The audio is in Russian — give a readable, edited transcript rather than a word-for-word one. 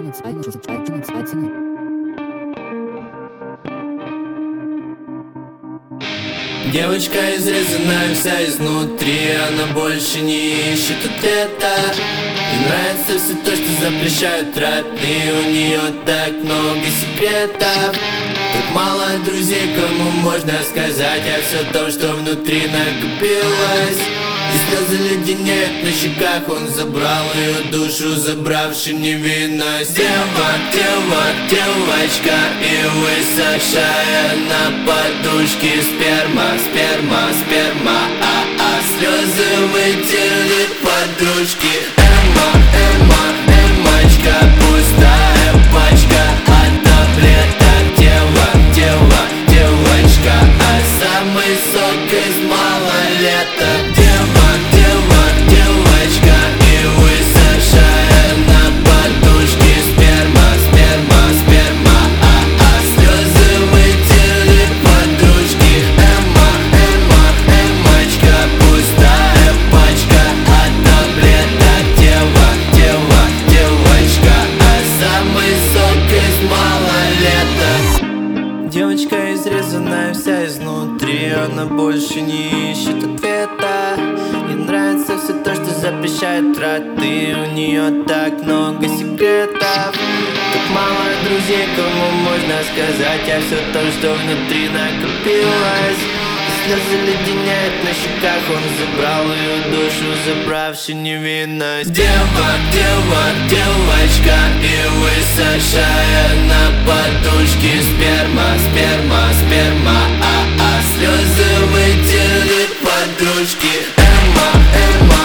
Девочка изрезанная вся изнутри, она больше не ищет ответа. Ей нравится все то, что запрещают родные. У нее так много секретов, так мало друзей, кому можно сказать о все том, что внутри накопилось. И слезы леденеют на щеках, он забрал ее душу, забравши невинность. Девочка и высохшая на подушке сперма, слезы вытерли подружки. Эммочка, пустая пачка от таблеток. Девочка, а самый сок из малолеток. Девочка и высохшая на подушке сперма, слезы вытерли подружки. Эммочка, пустая пачка от таблеток. Девочка, а самый сок из малолеток. Девочка изрезанная вся изнутри, она больше не ищет ответа. Ей нравится все то, что запрещает родные. У нее так много секретов, так мало друзей, кому можно сказать о все том, что внутри накопилось. И слезы леденеют на щеках, он забрал ее душу, забравши невинность. Девочка и высохшая на подушке сперма, слезы вытерли подружки. Эмма